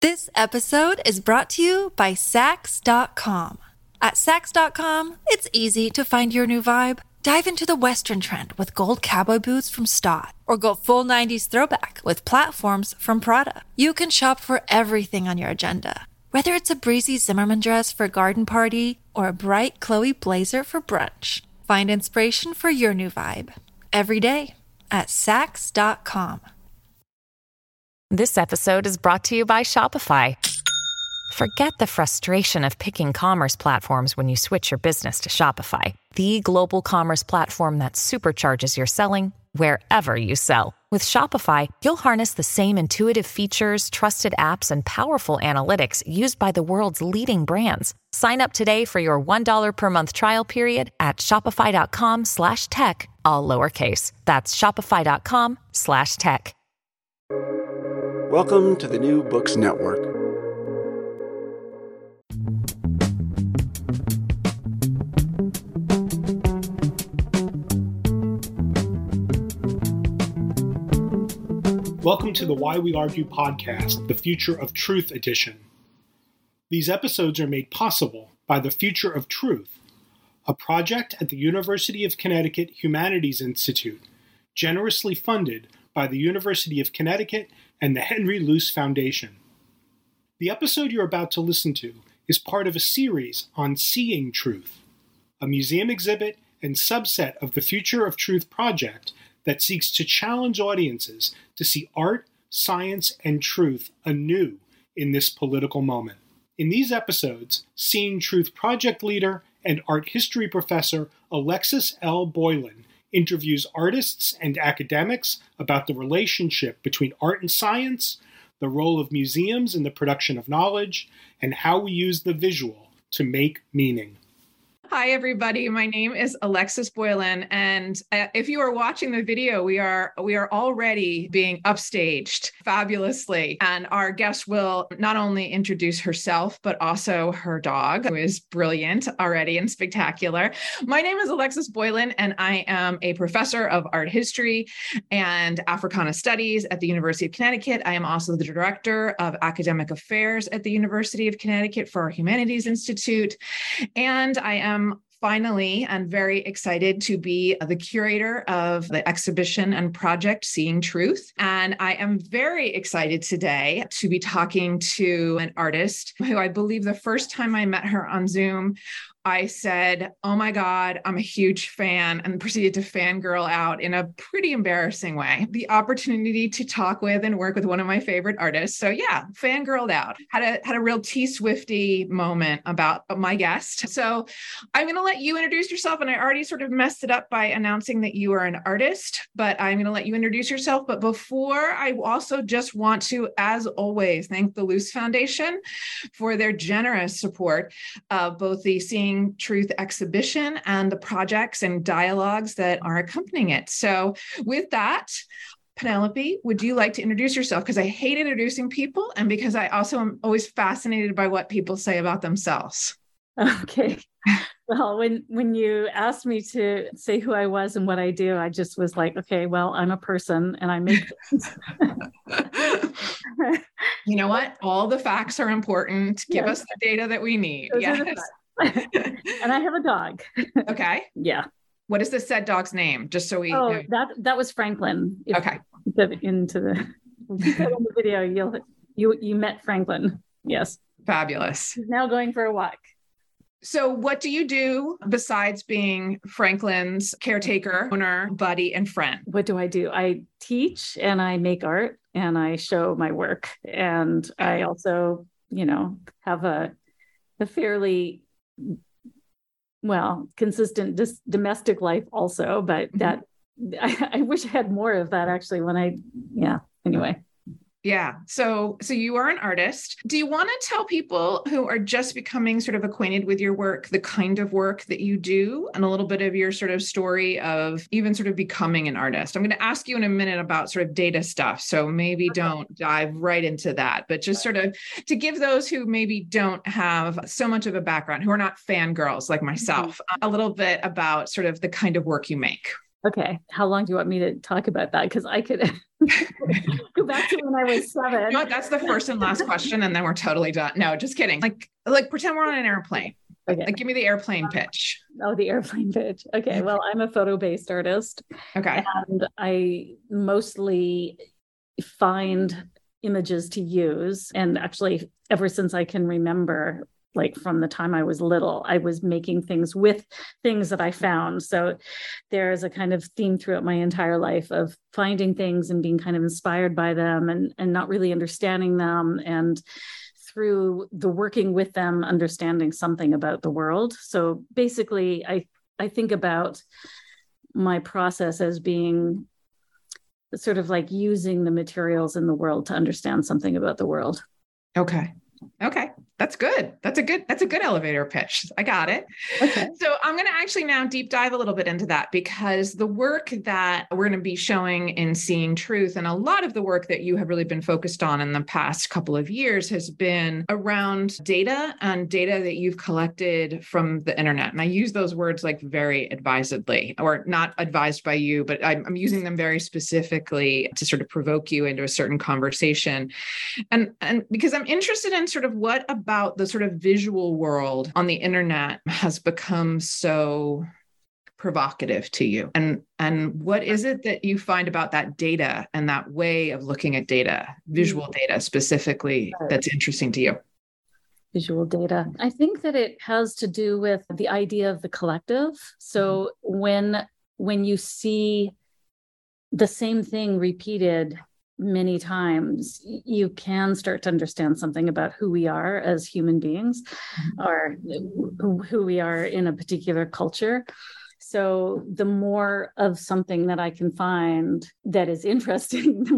This episode is brought to you by Saks.com. At Saks.com, it's easy to find your new vibe. Dive into the Western trend with gold cowboy boots from Staud, or go full 90s throwback with platforms from Prada. You can shop for everything on your agenda, whether it's a breezy Zimmermann dress for a garden party or a bright Chloe blazer for brunch. Find inspiration for your new vibe every day at Saks.com. This episode is brought to you by Shopify. Forget the frustration of picking commerce platforms when you switch your business to Shopify, the global commerce platform that supercharges your selling wherever you sell. With Shopify, you'll harness the same intuitive features, trusted apps, and powerful analytics used by the world's leading brands. Sign up today for your $1 per month trial period at shopify.com/tech, all lowercase. That's shopify.com/tech. Welcome to the New Books Network. Welcome to the Why We Argue podcast, the Future of Truth edition. These episodes are made possible by the Future of Truth, a project at the University of Connecticut Humanities Institute, generously funded by the University of Connecticut and the Henry Luce Foundation. The episode you're about to listen to is part of a series on Seeing Truth, a museum exhibit and subset of the Future of Truth project that seeks to challenge audiences to see art, science, and truth anew in this political moment. In these episodes, Seeing Truth project leader and art history professor Alexis L. Boylan interviews artists and academics about the relationship between art and science, the role of museums in the production of knowledge, and how we use the visual to make meaning. Hi, everybody. My name is Alexis Boylan, and if you are watching the video, we are already being upstaged fabulously. And our guest will not only introduce herself, but also her dog, who is brilliant already and spectacular. My name is Alexis Boylan, and I am a professor of art history and Africana studies at the University of Connecticut. I am also the director of academic affairs at the University of Connecticut for our Humanities Institute, and I am finally and very excited to be the curator of the exhibition and project Seeing Truth. And I am very excited today to be talking to an artist who I believe the first time I met her on Zoom, I said, "Oh my God, I'm a huge fan," and proceeded to fangirl out in a pretty embarrassing way. The opportunity to talk with and work with one of my favorite artists. So yeah, fangirled out. Had a real T-Swifty moment about my guest. So I'm going to let you introduce yourself. And I already sort of messed it up by announcing that you are an artist, but I'm going to let you introduce yourself. But before, I also just want to, as always, thank the Luce Foundation for their generous support of both the Seeing Truth exhibition and the projects and dialogues that are accompanying it. So with that, Penelope, would you like to introduce yourself? Because I hate introducing people, and because I also am always fascinated by what people say about themselves. Okay. Well, when you asked me to say who I was and what I do, I just was like, okay, well, I'm a person and I make things. You know what? All the facts are important. Give us the data that we need. Those yes. And I have a dog. Okay. Yeah. What is the said dog's name? Just so we know. That was Franklin. Okay. Keep that in the video, you met Franklin. Yes. Fabulous. He's now going for a walk. So what do you do besides being Franklin's caretaker, owner, buddy, and friend? What do? I teach and I make art and I show my work. And I also, have a fairly consistent domestic life also, but that I wish I had more of that actually anyway. Yeah. So you are an artist. Do you want to tell people who are just becoming sort of acquainted with your work, the kind of work that you do, and a little bit of your sort of story of even sort of becoming an artist? I'm going to ask you in a minute about sort of data stuff. So maybe don't dive right into that, but just sort of to give those who maybe don't have so much of a background, who are not fangirls like myself, a little bit about sort of the kind of work you make. Okay. How long do you want me to talk about that? Because I could go back to when I was 7. You know what? That's the first and last question, and then we're totally done. No, just kidding. Like pretend we're on an airplane. Okay. Like, give me the airplane pitch. Oh, the airplane pitch. Okay. Well, I'm a photo-based artist. Okay. And I mostly find images to use. And actually, ever since I can remember, like from the time I was little, I was making things with things that I found. So there's a kind of theme throughout my entire life of finding things and being kind of inspired by them and not really understanding them. And through the working with them, understanding something about the world. So basically, I think about my process as being sort of like using the materials in the world to understand something about the world. Okay. That's good. That's a good elevator pitch. I got it. Okay. So I'm going to actually now deep dive a little bit into that, because the work that we're going to be showing in Seeing Truth, and a lot of the work that you have really been focused on in the past couple of years, has been around data and data that you've collected from the internet. And I use those words like very advisedly, or not advised by you, but I'm using them very specifically to sort of provoke you into a certain conversation. And because I'm interested in sort of what about the sort of visual world on the internet has become so provocative to you, and what is it that you find about that data and that way of looking at data, visual data specifically, that's interesting to you? Visual data. I think that it has to do with the idea of the collective. So when you see the same thing repeated many times, you can start to understand something about who we are as human beings, or who we are in a particular culture. So the more of something that I can find that is interesting, the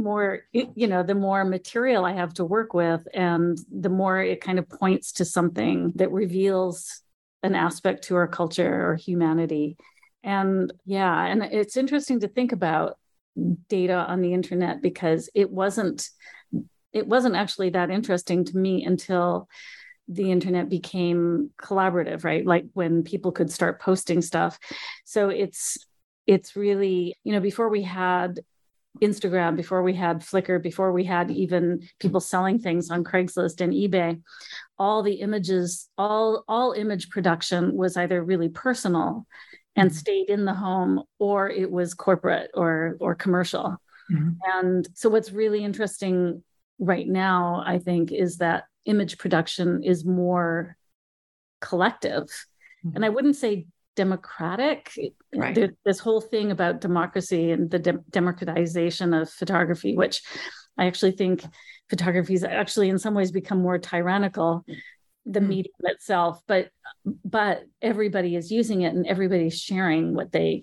more material I have to work with, and the more it kind of points to something that reveals an aspect to our culture or humanity. And it's interesting to think about data on the internet, because it wasn't actually that interesting to me until the internet became collaborative, right? Like when people could start posting stuff. So it's really, before we had Instagram, before we had Flickr, before we had even people selling things on Craigslist and eBay, all the images, all image production was either really personal and stayed in the home, or it was corporate or commercial. Mm-hmm. And so what's really interesting right now, I think, is that image production is more collective. Mm-hmm. And I wouldn't say democratic. Right. This whole thing about democracy and the democratization of photography, which I actually think photography has actually in some ways become more tyrannical, the medium itself, but everybody is using it and everybody's sharing what they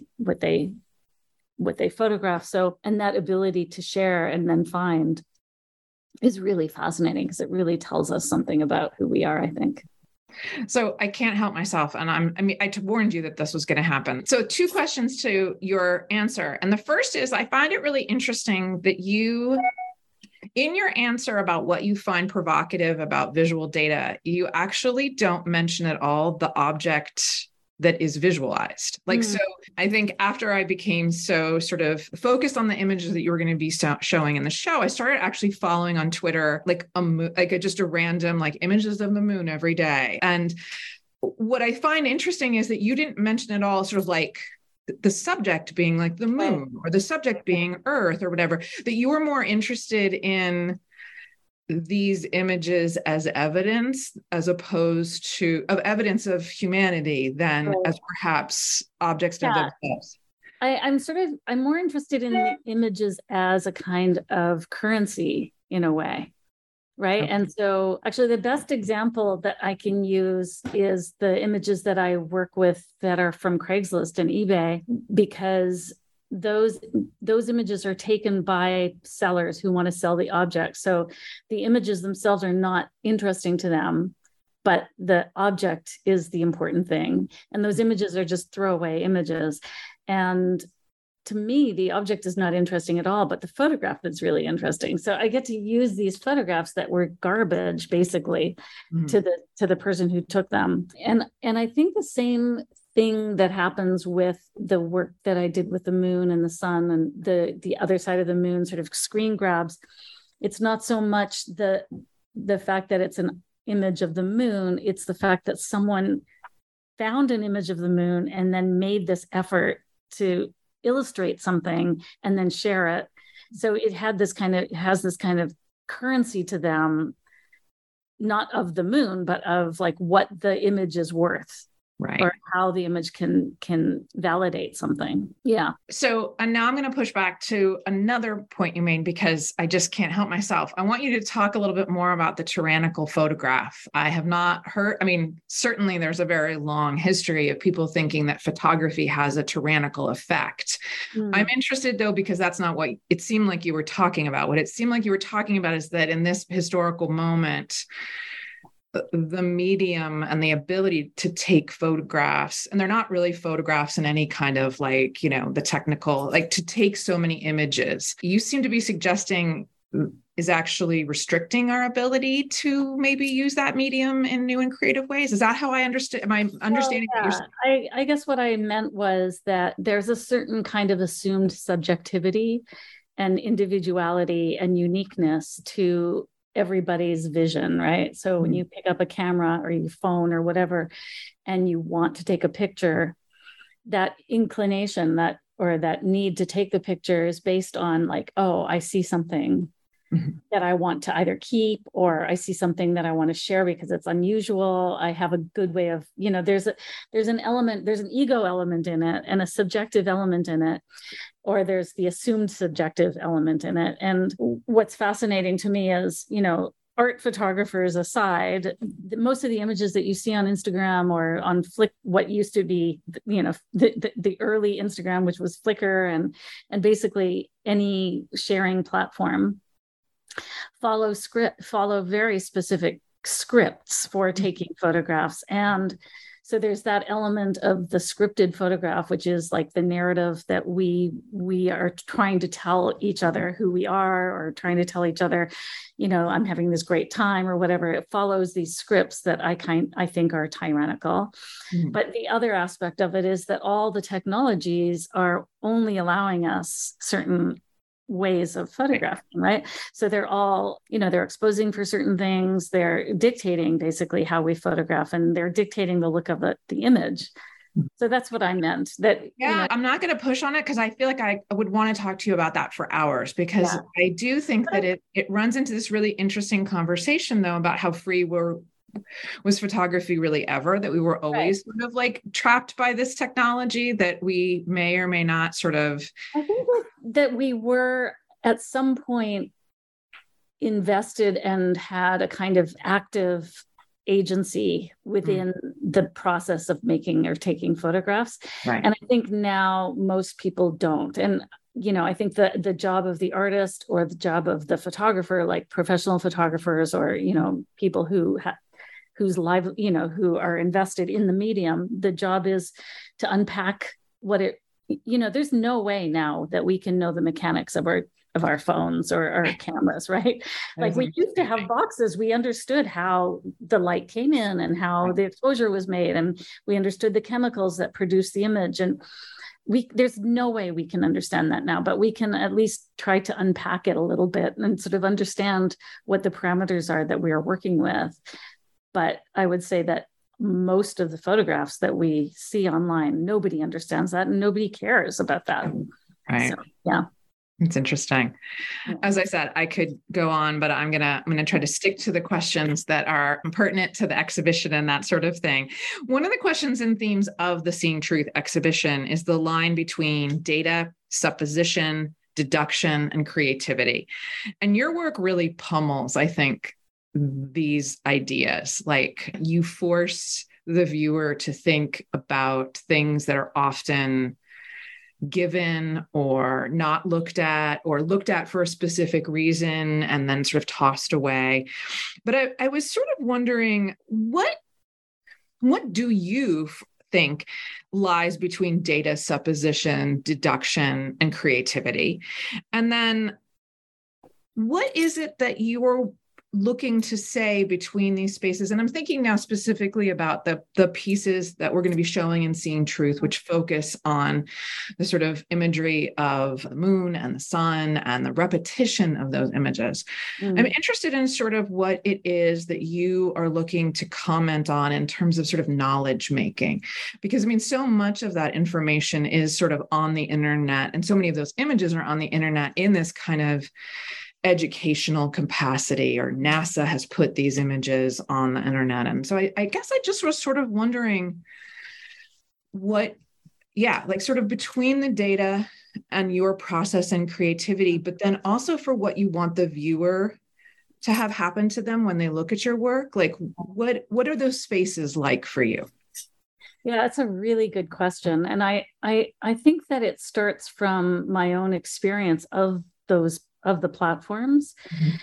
photograph. So, and that ability to share and then find is really fascinating, because it really tells us something about who we are, I think. So I can't help myself. And I warned you that this was going to happen. So 2 questions to your answer. And the first is, I find it really interesting that you, in your answer about what you find provocative about visual data, you actually don't mention at all the object that is visualized. So I think after I became so sort of focused on the images that you were going to be showing in the show, I started actually following on Twitter, just a random, images of the moon every day. And what I find interesting is that you didn't mention at all sort of the subject being like the moon, or the subject being Earth or whatever, that you were more interested in these images as evidence, as opposed to evidence of humanity than as perhaps objects of themselves. I'm more interested in the images as a kind of currency in a way. Right. Okay. And so actually the best example that I can use is the images that I work with that are from Craigslist and eBay, because those images are taken by sellers who want to sell the object. So the images themselves are not interesting to them, but the object is the important thing. And those images are just throwaway images. And to me, the object is not interesting at all, but the photograph is really interesting. So I get to use these photographs that were garbage, basically, to the person who took them. And I think the same thing that happens with the work that I did with the moon and the sun and the other side of the moon sort of screen grabs. It's not so much the fact that it's an image of the moon, it's the fact that someone found an image of the moon and then made this effort to illustrate something and then share it. So it has this kind of currency to them, not of the moon, but of like what the image is worth. Right. Or how the image can validate something. Yeah. So, and now I'm going to push back to another point you made, because I just can't help myself. I want you to talk a little bit more about the tyrannical photograph. I have not heard, I mean, certainly there's a very long history of people thinking that photography has a tyrannical effect. I'm interested though, because that's not what it seemed like you were talking about. What it seemed like you were talking about is that in this historical moment, the medium and the ability to take photographs, and they're not really photographs in any kind of like, the technical, like to take so many images, you seem to be suggesting is actually restricting our ability to maybe use that medium in new and creative ways. Is that how I understood? Am I understanding? Well, yeah. I guess what I meant was that there's a certain kind of assumed subjectivity and individuality and uniqueness to everybody's vision, right? So when you pick up a camera or your phone or whatever, and you want to take a picture, that inclination, that need to take the picture is based on like, oh, I see something that I want to either keep, or I see something that I want to share because it's unusual. I have a good way of, there's an element, there's an ego element in it and a subjective element in it, or there's the assumed subjective element in it. And what's fascinating to me is, art photographers aside, most of the images that you see on Instagram or on what used to be, the early Instagram, which was Flickr and basically any sharing platform, follow very specific scripts for taking photographs. And so there's that element of the scripted photograph, which is like the narrative that we are trying to tell each other who we are, or trying to tell each other, I'm having this great time or whatever. It follows these scripts that I think are tyrannical. But the other aspect of it is that all the technologies are only allowing us certain ways of photographing, right? So they're all, they're exposing for certain things. They're dictating basically how we photograph, and they're dictating the look of the image. So that's what I meant. I'm not going to push on it, because I feel like I would want to talk to you about that for hours, because I do think that it runs into this really interesting conversation though about how free was photography really ever, that we were always sort of like trapped by this technology that we may or may not sort of. I think that we were at some point invested and had a kind of active agency within the process of making or taking photographs. Right. And I think now most people don't. And I think the job of the artist or the job of the photographer, like professional photographers or, people who's live, who are invested in the medium, the job is to unpack there's no way now that we can know the mechanics of our phones or our cameras, right? Like we used to have boxes. We understood how the light came in and how the exposure was made, and we understood the chemicals that produce the image. And there's no way we can understand that now, but we can at least try to unpack it a little bit and sort of understand what the parameters are that we are working with. But I would say that most of the photographs that we see online, nobody understands that and nobody cares about that. Right. So, yeah. It's interesting. As I said, I could go on, but I'm gonna try to stick to the questions that are pertinent to the exhibition and that sort of thing. One of the questions and themes of the Seeing Truth exhibition is the line between data, supposition, deduction, and creativity. And your work really pummels, I think, these ideas. Like you force the viewer to think about things that are often given or not looked at, or looked at for a specific reason and then sort of tossed away. But I was sort of wondering, what do you think lies between data, supposition, deduction, and creativity? And then what is it that you are looking to say between these spaces? And I'm thinking now specifically about the pieces that we're going to be showing in Seeing Truth, which focus on the sort of imagery of the moon and the sun and the repetition of those images. I'm interested in sort of what it is that you are looking to comment on in terms of sort of knowledge making, because I mean, so much of that information is sort of on the internet, and so many of those images are on the internet in this kind of educational capacity, or NASA has put these images on the internet. And so I guess I just was sort of wondering like sort of between the data and your process and creativity, but then also for what you want the viewer to have happen to them when they look at your work, like what are those spaces like for you? Yeah, that's a really good question. And I think that it starts from my own experience of the platforms.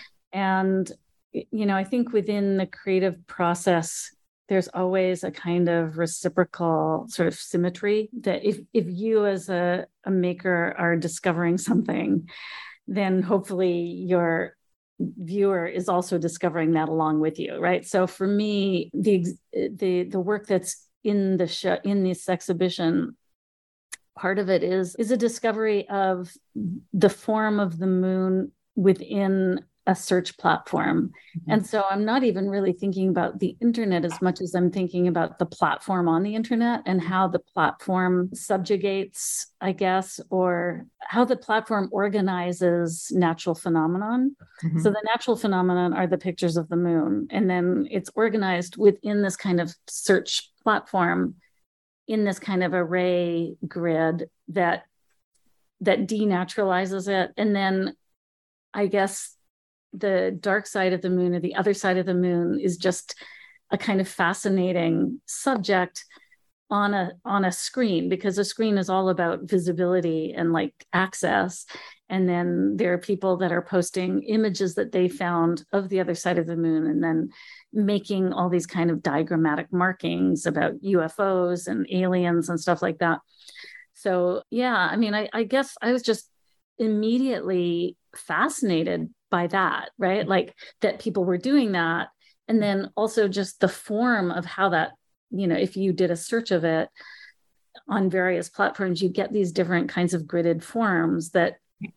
And, I think within the creative process, there's always a kind of reciprocal sort of symmetry that if you as a maker are discovering something, then hopefully your viewer is also discovering that along with you, right? So for me, the work that's in the show, in this exhibition, part of it is a discovery of the form of the moon within a search platform. And so I'm not even really thinking about the internet as much as I'm thinking about the platform on the internet and how the platform subjugates, I guess, or how the platform organizes natural phenomenon. So the natural phenomenon are the pictures of the moon, and then it's organized within this kind of search platform in this kind of array grid that denaturalizes it. And then I guess the dark side of the moon, or the other side of the moon, is just a kind of fascinating subject on a screen, because a screen is all about visibility and like access. And then there are people that are posting images that they found of the other side of the moon, and then making all these kind of diagrammatic markings about UFOs and aliens and stuff like that. So yeah, I mean, I guess I was just immediately fascinated by that, right? Like that people were doing that. And then also just the form of how that, if you did a search of it on various platforms, you get these different kinds of gridded forms that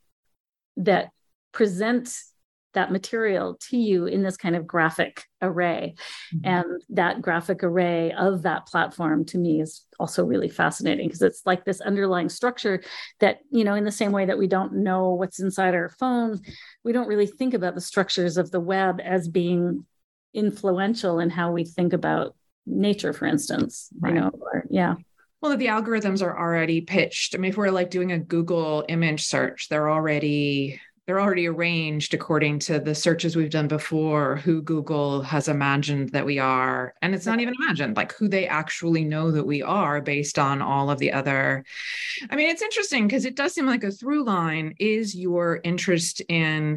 present that material to you in this kind of graphic array. And that graphic array of that platform to me is also really fascinating, because it's like this underlying structure that, in the same way that we don't know what's inside our phone, we don't really think about the structures of the web as being influential in how we think about nature, for instance, right. Yeah. Well, the algorithms are already pitched. I mean, if we're like doing a Google image search, they're already arranged according to the searches we've done before, who Google has imagined that we are. And it's not even imagined, like who they actually know that we are based on all of the other. I mean, it's interesting because it does seem like a through line is your interest in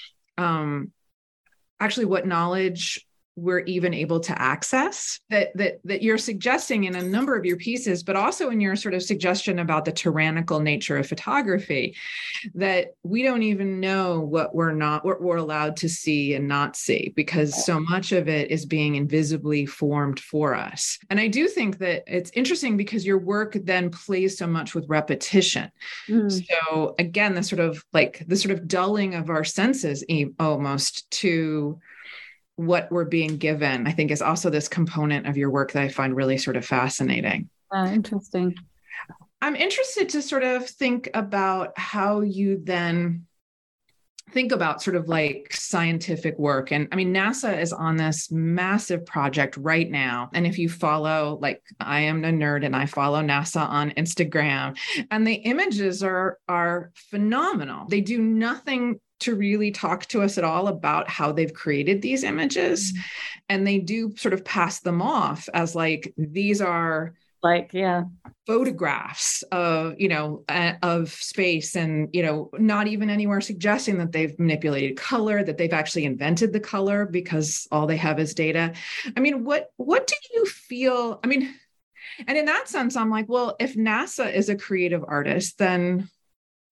actually what knowledge we're even able to access, that you're suggesting in a number of your pieces, but also in your sort of suggestion about the tyrannical nature of photography, that we don't even know what we're allowed to see and not see, because so much of it is being invisibly formed for us. And I do think that it's interesting because your work then plays so much with repetition. So again, the sort of dulling of our senses almost to what we're being given, I think, is also this component of your work that I find really sort of fascinating. Interesting. I'm interested to sort of think about how you then think about sort of like scientific work. And I mean, NASA is on this massive project right now. And if you follow, like I am a nerd and I follow NASA on Instagram, and the images are phenomenal. They do nothing to really talk to us at all about how they've created these images. And they do sort of pass them off as like, these are like, yeah, photographs of, of space, and, not even anywhere suggesting that they've manipulated color, that they've actually invented the color, because all they have is data. I mean, what do you feel? I mean, and in that sense, I'm like, well, if NASA is a creative artist, then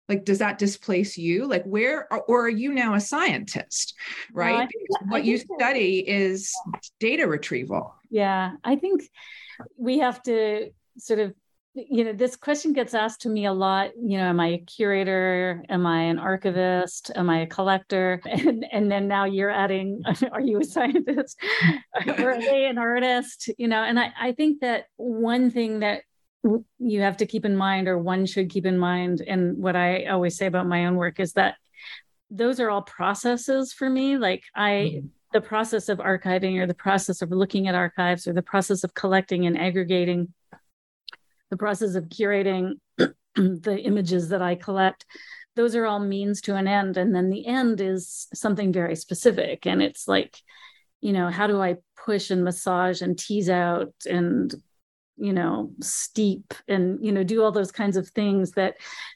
Like, does that displace you? Like, or are you now a scientist, right? Well, what you study is data retrieval. Yeah, I think we have to sort of, this question gets asked to me a lot. Am I a curator? Am I an archivist? Am I a collector? And then now you're adding, are you a scientist? Or are they an artist? And I think that one thing that you have to keep in mind, or one should keep in mind, and what I always say about my own work is that those are all processes for me. Like the process of archiving, or the process of looking at archives, or the process of collecting and aggregating, the process of curating the images that I collect, those are all means to an end. And then the end is something very specific. And it's like, how do I push and massage and tease out and, steep and, do all those kinds of things that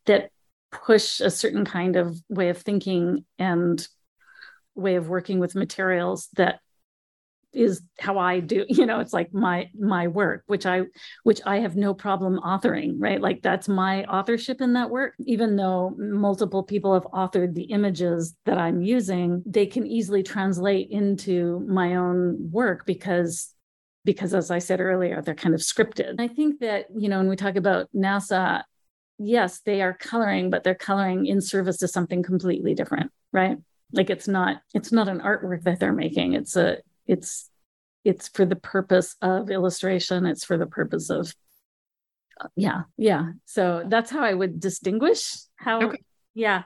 push a certain kind of way of thinking and way of working with materials that is how I do, it's like my work, which I have no problem authoring, right? Like that's my authorship in that work. Even though multiple people have authored the images that I'm using, they can easily translate into my own work because as I said earlier, they're kind of scripted. I think that, when we talk about NASA, yes, they are coloring, but they're coloring in service to something completely different, right? Like it's not an artwork that they're making. It's for the purpose of illustration. It's for the purpose of, yeah. So that's how I would distinguish how, okay. Yeah.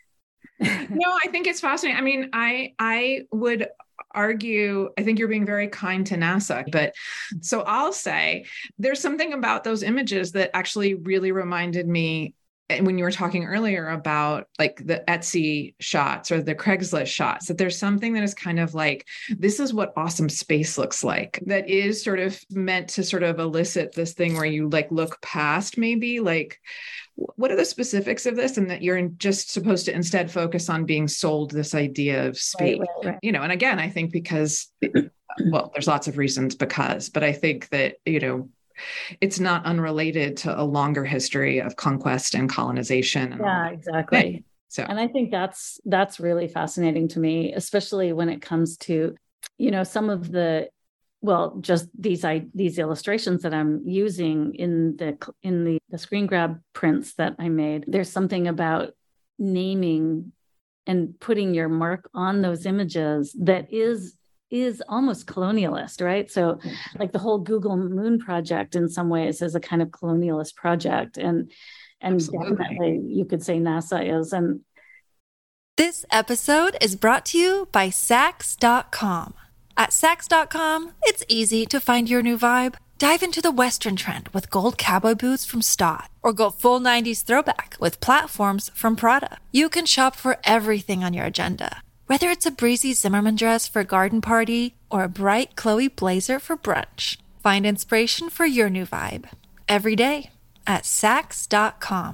No, I think it's fascinating. I mean, I would argue, I think you're being very kind to NASA, but so I'll say there's something about those images that actually really reminded me when you were talking earlier about like the Etsy shots or the Craigslist shots, that there's something that is kind of like, this is what awesome space looks like, that is sort of meant to sort of elicit this thing where you like look past maybe like, what are the specifics of this? And that you're just supposed to instead focus on being sold this idea of space, right. And again, I think because, well, there's lots of reasons but I think that, it's not unrelated to a longer history of conquest and colonization. Yeah, exactly. So, and I think that's really fascinating to me, especially when it comes to, some of the, just these illustrations that I'm using in the screen grab prints that I made. There's something about naming and putting your mark on those images that is almost colonialist, right? So like the whole Google Moon project in some ways is a kind of colonialist project. And Absolutely. Definitely you could say NASA is. And this episode is brought to you by Saks.com. At Saks.com, it's easy to find your new vibe. Dive into the Western trend with gold cowboy boots from Stott, or go full 90s throwback with platforms from Prada. You can shop for everything on your agenda, whether it's a breezy Zimmermann dress for a garden party or a bright Chloe blazer for brunch. Find inspiration for your new vibe every day at Saks.com.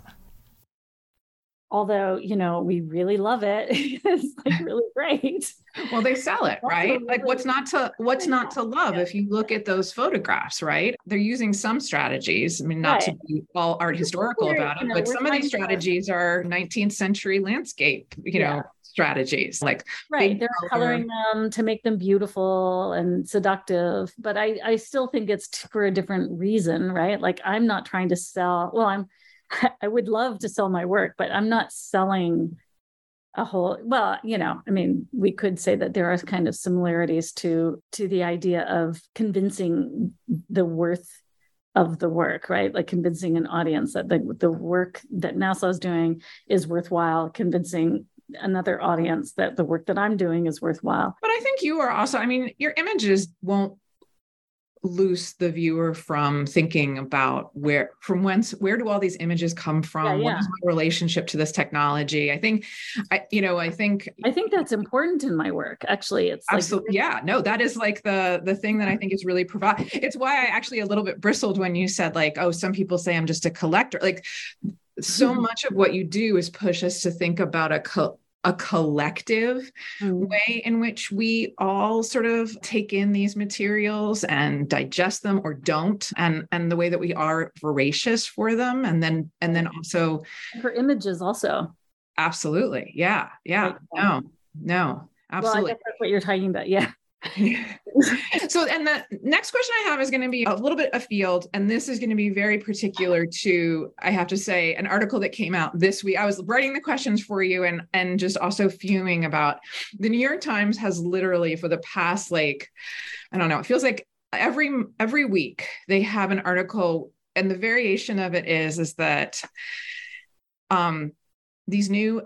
Although, we really love it. It's like really great. Well, they sell it, right? Like what's not to love if you look at those photographs, right? They're using some strategies. I mean, not to be all art historical about it, but some of these strategies are 19th century landscape, strategies. Like they're coloring them to make them beautiful and seductive. But I still think it's for a different reason, right? Like I'm not trying to sell, I would love to sell my work, but I'm not selling a whole, we could say that there are kind of similarities to the idea of convincing the worth of the work, right? Like convincing an audience that the work that NASA is doing is worthwhile, convincing another audience that the work that I'm doing is worthwhile. But I think you are also, your images won't loose the viewer from thinking about where do all these images come from? What is my relationship to this technology? I think that's important in my work. Actually, it's absolutely, that is like the thing that I think is really it's why I actually a little bit bristled when you said like, oh, some people say I'm just a collector. Like so much of what you do is push us to think about a collective way in which we all sort of take in these materials and digest them or don't, and the way that we are voracious for them, and then also for images also. Absolutely. Yeah. No, absolutely. Well, I guess that's what you're talking about. Yeah. So, and the next question I have is going to be a little bit afield, and this is going to be very particular to, I have to say, an article that came out this week. I was writing the questions for you and just also fuming about the New York Times has literally for the past, like, I don't know, it feels like every week they have an article, and the variation of it is that these new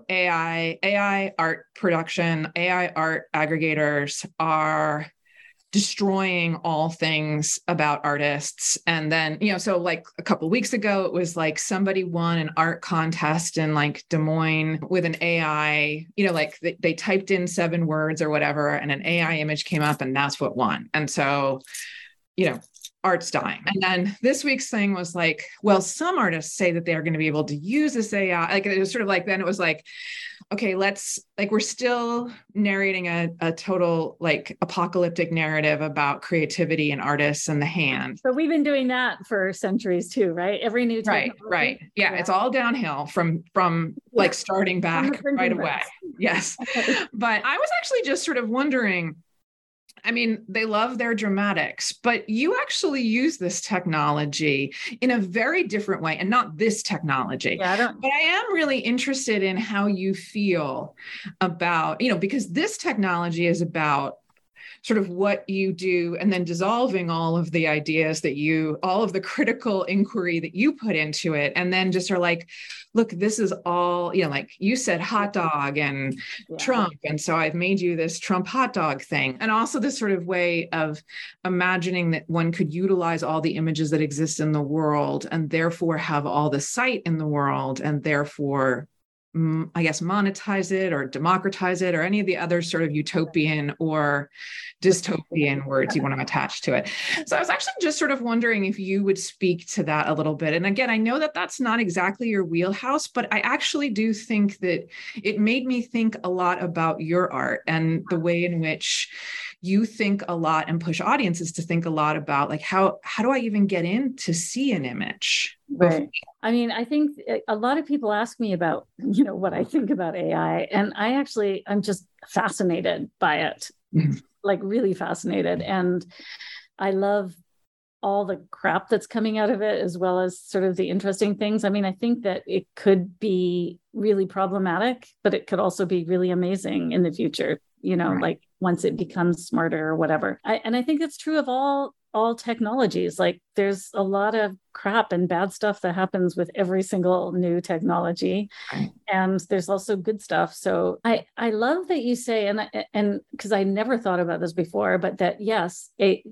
AI art production, AI art aggregators are destroying all things about artists. And then, so like a couple of weeks ago, it was like somebody won an art contest in like Des Moines with an AI, like they typed in 7 words or whatever, and an AI image came up and that's what won. And so, art's dying. And then this week's thing was like, well, some artists say that they're going to be able to use this AI. Like it was sort of like, then it was like, okay, we're still narrating a total like apocalyptic narrative about creativity and artists and the hand. So we've been doing that for centuries too, right? Every new technology. Right. Yeah. It's all downhill from like starting back right away. Yes. But I was actually just sort of wondering, I mean, they love their dramatics, but you actually use this technology in a very different way, and not this technology. Yeah, but I am really interested in how you feel about, because this technology is about sort of what you do and then dissolving all of the ideas all of the critical inquiry that you put into it. And then just are like, look, this is all, like you said, hot dog and Trump. And so I've made you this Trump hot dog thing. And also this sort of way of imagining that one could utilize all the images that exist in the world and therefore have all the sight in the world and therefore, I guess, monetize it or democratize it or any of the other sort of utopian or dystopian words you want to attach to it. So I was actually just sort of wondering if you would speak to that a little bit. And again, I know that that's not exactly your wheelhouse, but I actually do think that it made me think a lot about your art and the way in which you think a lot and push audiences to think a lot about like, how do I even get in to see an image? Right. I mean, I think a lot of people ask me about, what I think about AI, and I'm just fascinated by it, like really fascinated. And I love all the crap that's coming out of it, as well as sort of the interesting things. I mean, I think that it could be really problematic, but it could also be really amazing in the future, like once it becomes smarter or whatever. I think that's true of all technologies. Like there's a lot of crap and bad stuff that happens with every single new technology. Right. And there's also good stuff. So I love that you say, and because I never thought about this before, but that yes,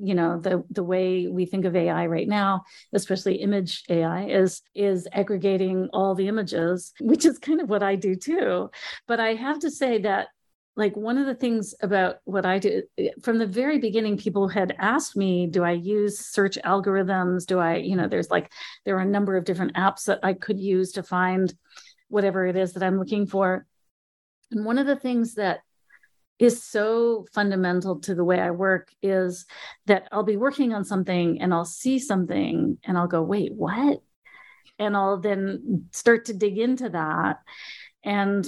the way we think of AI right now, especially image AI, is aggregating all the images, which is kind of what I do too. But I have to say that like one of the things about what I do from the very beginning, people had asked me, do I use search algorithms? There are a number of different apps that I could use to find whatever it is that I'm looking for. And one of the things that is so fundamental to the way I work is that I'll be working on something and I'll see something and I'll go, wait, what? And I'll then start to dig into that. And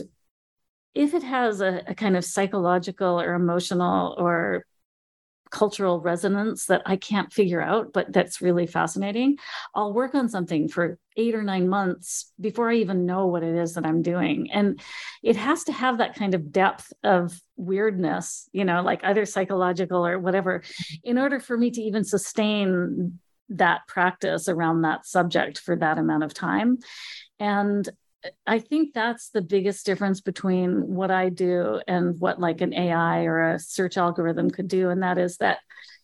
if it has a kind of psychological or emotional or cultural resonance that I can't figure out, but that's really fascinating, I'll work on something for 8 or 9 months before I even know what it is that I'm doing. And it has to have that kind of depth of weirdness, like either psychological or whatever, in order for me to even sustain that practice around that subject for that amount of time. And I think that's the biggest difference between what I do and what like an AI or a search algorithm could do. And that is that,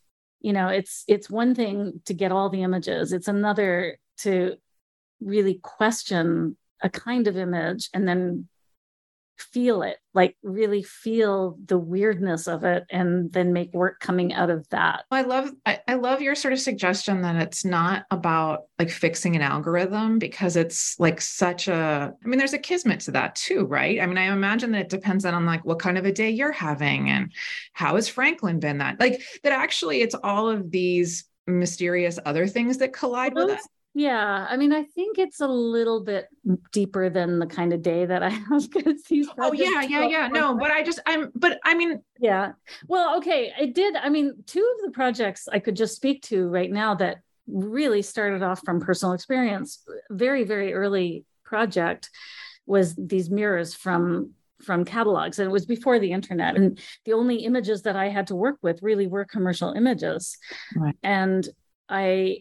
it's one thing to get all the images. It's another to really question a kind of image and then feel it, like really feel the weirdness of it, and then make work coming out of that. I love your sort of suggestion that it's not about like fixing an algorithm, because it's like there's a kismet to that too, right? I mean, I imagine that it depends on like what kind of a day you're having and how has Franklin been that actually it's all of these mysterious other things that collide with it. Yeah, I mean, I think it's a little bit deeper than the kind of day that I have, because these. Oh yeah. No, but I mean, yeah. Well, okay, I did. I mean, two of the projects I could just speak to right now that really started off from personal experience. Very, very early project was these mirrors from catalogs, and it was before the internet. And the only images that I had to work with really were commercial images, right. And I'd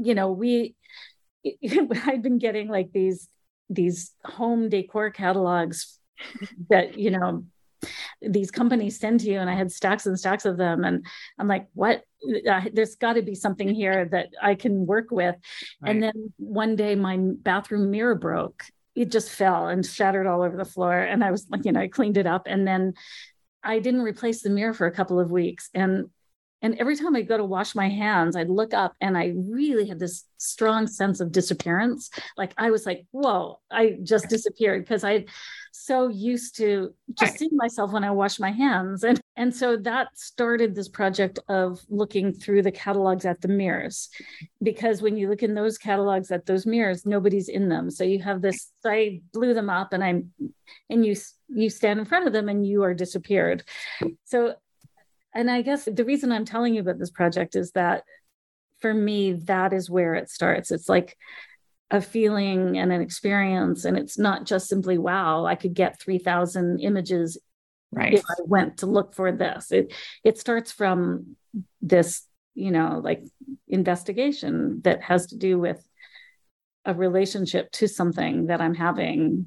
been getting like these home decor catalogs that, these companies send to you, and I had stacks and stacks of them. And I'm like, what? There's got to be something here that I can work with. Right. And then one day my bathroom mirror broke. It just fell and shattered all over the floor. And I was like, I cleaned it up. And then I didn't replace the mirror for a couple of weeks. And every time I go to wash my hands, I'd look up and I really had this strong sense of disappearance. Like I was like, whoa, I just disappeared, because I'm so used to just seeing myself when I wash my hands. And so that started this project of looking through the catalogs at the mirrors, because when you look in those catalogs at those mirrors, nobody's in them. So you have this, I blew them up and you stand in front of them and you are disappeared. So, and I guess the reason I'm telling you about this project is that for me, that is where it starts. It's like a feeling and an experience. And it's not just simply, wow, I could get 3,000 images if I went to look for this. It starts from this, like investigation that has to do with a relationship to something that I'm having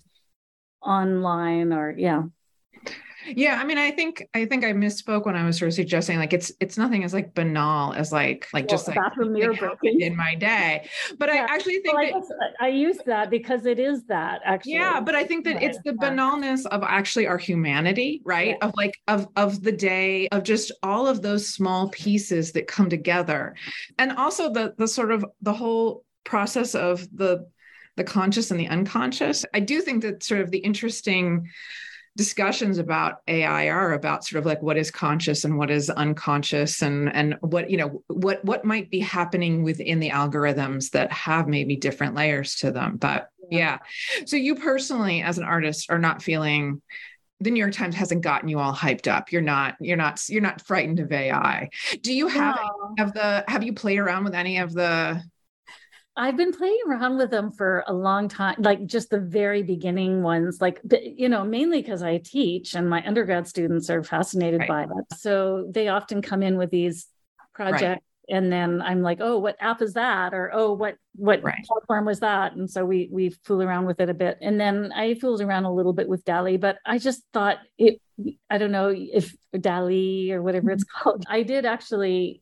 online or, Yeah, I mean, I think I misspoke when I was sort of suggesting like it's nothing as like banal as like just like bathroom mirror breaking in my day. But I actually think I use that because it is that actually. Yeah, but I think that it's the banalness of actually our humanity, right? Yeah. Of like of the day, of just all of those small pieces that come together, and also the sort of the whole process of the conscious and the unconscious. I do think that sort of the interesting discussions about AI are about sort of like what is conscious and what is unconscious, and what might be happening within the algorithms that have maybe different layers to them. But yeah. So you personally, as an artist, are not feeling the New York Times hasn't gotten you all hyped up. You're not frightened of AI. Do you have have you played around with any of the? I've been playing around with them for a long time, like just the very beginning ones, like, mainly because I teach and my undergrad students are fascinated by it. So they often come in with these projects and then I'm like, oh, what app is that? Or, oh, what platform was that? And so we fool around with it a bit. And then I fooled around a little bit with DALL-E, but I just thought I don't know if DALL-E or whatever it's called. I did actually,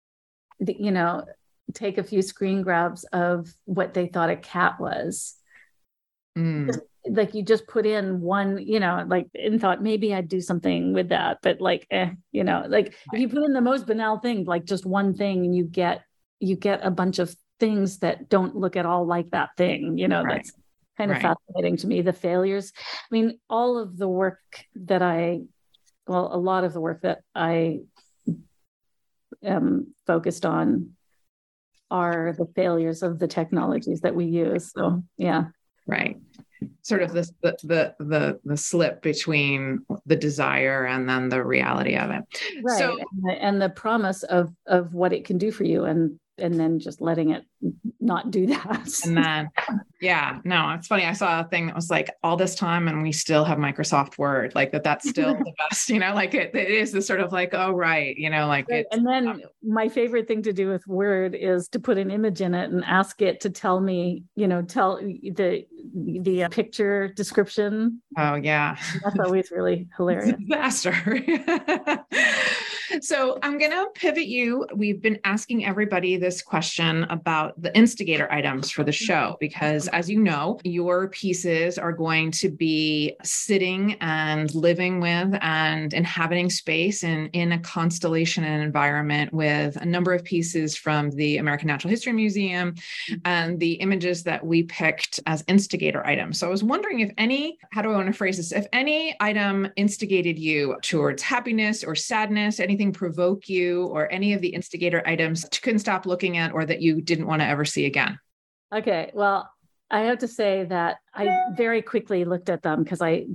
take a few screen grabs of what they thought a cat was. Like you just put in one, and thought maybe I'd do something with that, but if you put in the most banal thing, like just one thing, and you get a bunch of things that don't look at all like that thing, that's kind of fascinating to me. The failures. I mean, all of the work that a lot of the work that I am focused on are the failures of the technologies that we use. So sort of the slip between the desire and then the reality of it, so and the promise of what it can do for you, and then just letting it not do that. And then it's funny, I saw a thing that was like all this time and we still have Microsoft Word, like that's still the best, like it is this sort of like, oh right, and then my favorite thing to do with Word is to put an image in it and ask it to tell me, tell the picture description. Oh yeah, that's always really hilarious. Disaster. So I'm going to pivot you. We've been asking everybody this question about the instigator items for the show, because as you know, your pieces are going to be sitting and living with and inhabiting space in a constellation and environment with a number of pieces from the American Natural History Museum and the images that we picked as instigator items. So I was wondering if any, how do I want to phrase this? If any item instigated you towards happiness or sadness, anything provoke you, or any of the instigator items you couldn't stop looking at or that you didn't want to ever see again? Okay, well, I have to say that I very quickly looked at them because I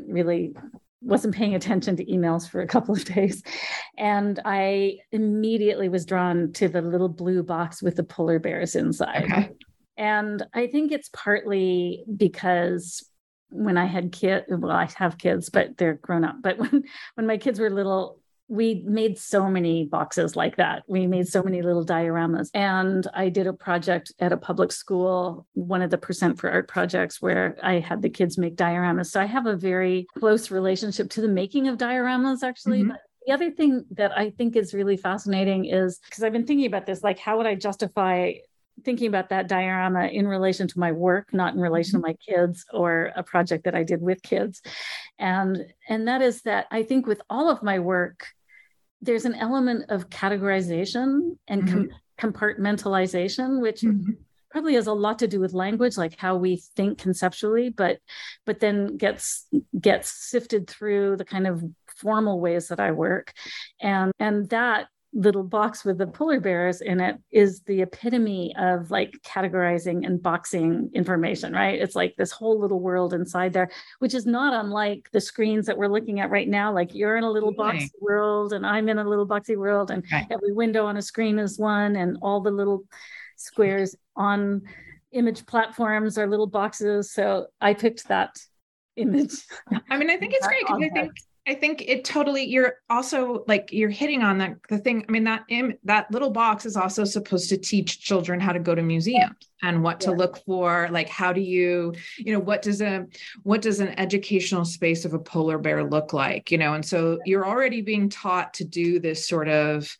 wasn't paying attention to emails for a couple of days. And I immediately was drawn to the little blue box with the polar bears inside. Okay. And I think it's partly because when I had kids, well, I have kids, but they're grown up. But when my kids were little, we made so many boxes like that. We made so many little dioramas. And I did a project at a public school, one of the Percent for Art projects, where I had the kids make dioramas. So I have a very close relationship to the making of dioramas, actually. But the other thing that I think is really fascinating is, because I've been thinking about this, like, how would I justify thinking about that diorama in relation to my work, not in relation to my kids or a project that I did with kids. And that is that I think with all of my work, there's an element of categorization and compartmentalization, which probably has a lot to do with language, like how we think conceptually, but then gets sifted through the kind of formal ways that I work. And that little box with the polar bears in it is the epitome of like categorizing and boxing information, right? It's like this whole little world inside there, which is not unlike the screens that we're looking at right now. Like you're in a little boxy world and I'm in a little boxy world, and every window on a screen is one, and all the little squares on image platforms are little boxes. So I picked that image. I mean, I think it's great because I think it totally, you're also like, you're hitting on the thing. I mean, that little box is also supposed to teach children how to go to museums and what to look for. Like, how do you know, what does an educational space of a polar bear look like, you know? And so you're already being taught to do this sort of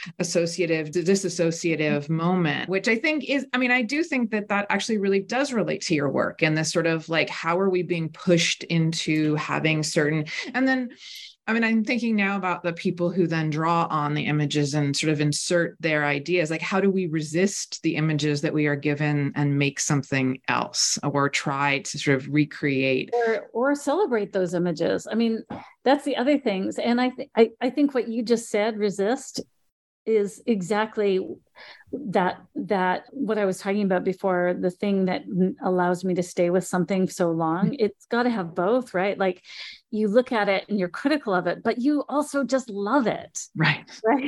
disassociative moment, which I think is, I mean, I do think that actually really does relate to your work, and this sort of like, how are we being pushed into having certain, and then, I mean, I'm thinking now about the people who then draw on the images and sort of insert their ideas. Like, how do we resist the images that we are given and make something else, or try to sort of recreate or celebrate those images? I mean, that's the other things. And I think what you just said, resist, is exactly that what I was talking about before, the thing that allows me to stay with something so long. It's got to have both, right? Like, you look at it and you're critical of it, but you also just love it. Right.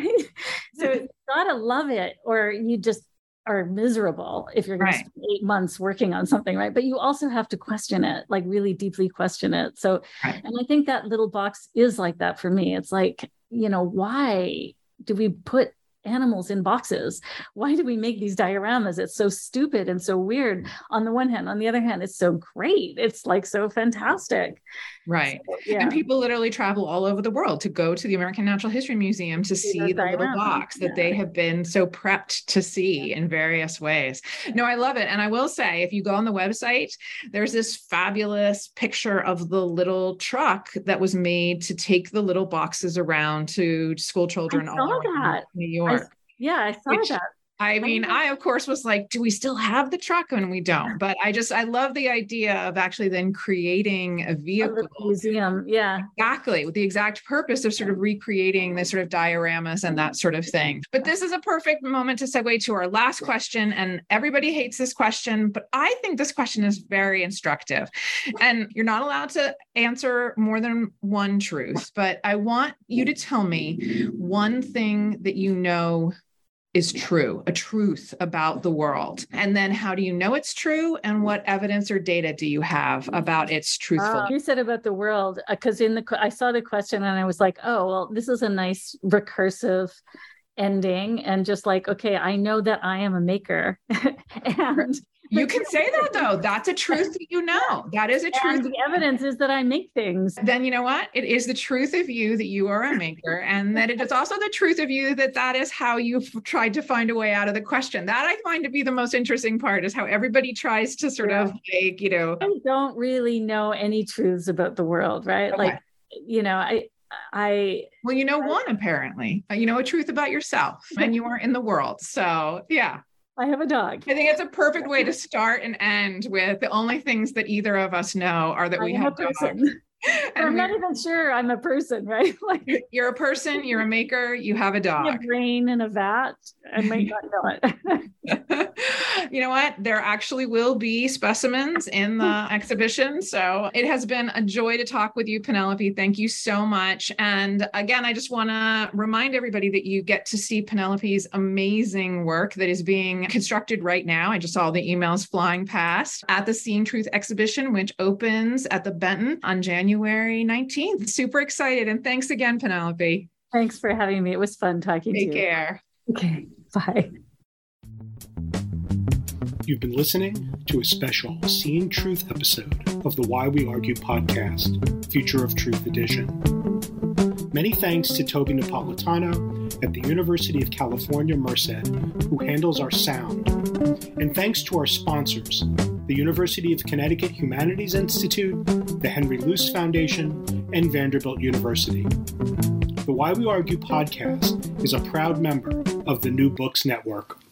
So you gotta love it, or you just are miserable if you're going to spend 8 months working on something, right? But you also have to question it, like really deeply question it. So, and I think that little box is like that for me. It's like, you know, why do we put animals in boxes? Why do we make these dioramas? It's so stupid and so weird on the one hand. On the other hand, it's so great. It's like so fantastic. Right. So, and people literally travel all over the world to go to the American Natural History Museum to see the little box that they have been so prepped to see in various ways. No, I love it. And I will say, if you go on the website, there's this fabulous picture of the little truck that was made to take the little boxes around to school children all around New York. I saw that. I mean, I, of course, was like, do we still have the truck? And we don't. But I love the idea of actually then creating a vehicle. A museum. Yeah. Exactly. With the exact purpose of sort of recreating this sort of dioramas and that sort of thing. But this is a perfect moment to segue to our last question. And everybody hates this question, but I think this question is very instructive. And you're not allowed to answer more than one truth, but I want you to tell me one thing that you know is true, a truth about the world. And then how do you know it's true? And what evidence or data do you have about its truthfulness? You said about the world, because I saw the question and I was like, oh, well, this is a nice recursive ending and just like, okay, I know that I am a maker. And you can say that though. That's a truth that you know. That is a truth. And the evidence is that I make things. Then you know what? It is the truth of you that you are a maker, and that it is also the truth of you that is how you've tried to find a way out of the question. That I find to be the most interesting part, is how everybody tries to sort of like, I don't really know any truths about the world, right? Okay. Like, well, you know one, apparently. You know a truth about yourself, and you are in the world. So yeah. I have a dog. I think it's a perfect way to start and end with the only things that either of us know are that we have a person. And I'm not even sure I'm a person, right? Like, you're a person, you're a maker, you have a dog. A brain in a vat. I might not know it. You know what? There actually will be specimens in the exhibition. So it has been a joy to talk with you, Penelope. Thank you so much. And again, I just want to remind everybody that you get to see Penelope's amazing work that is being constructed right now. I just saw the emails flying past at the Seeing Truth exhibition, which opens at the Benton on January 19th. Super excited. And thanks again, Penelope. Thanks for having me. It was fun talking to you. Take care. Okay. Bye. You've been listening to a special Seeing Truth episode of the Why We Argue podcast, Future of Truth edition. Many thanks to Toby Napolitano at the University of California, Merced, who handles our sound. And thanks to our sponsors, the University of Connecticut Humanities Institute, the Henry Luce Foundation, and Vanderbilt University. The Why We Argue podcast is a proud member of the New Books Network.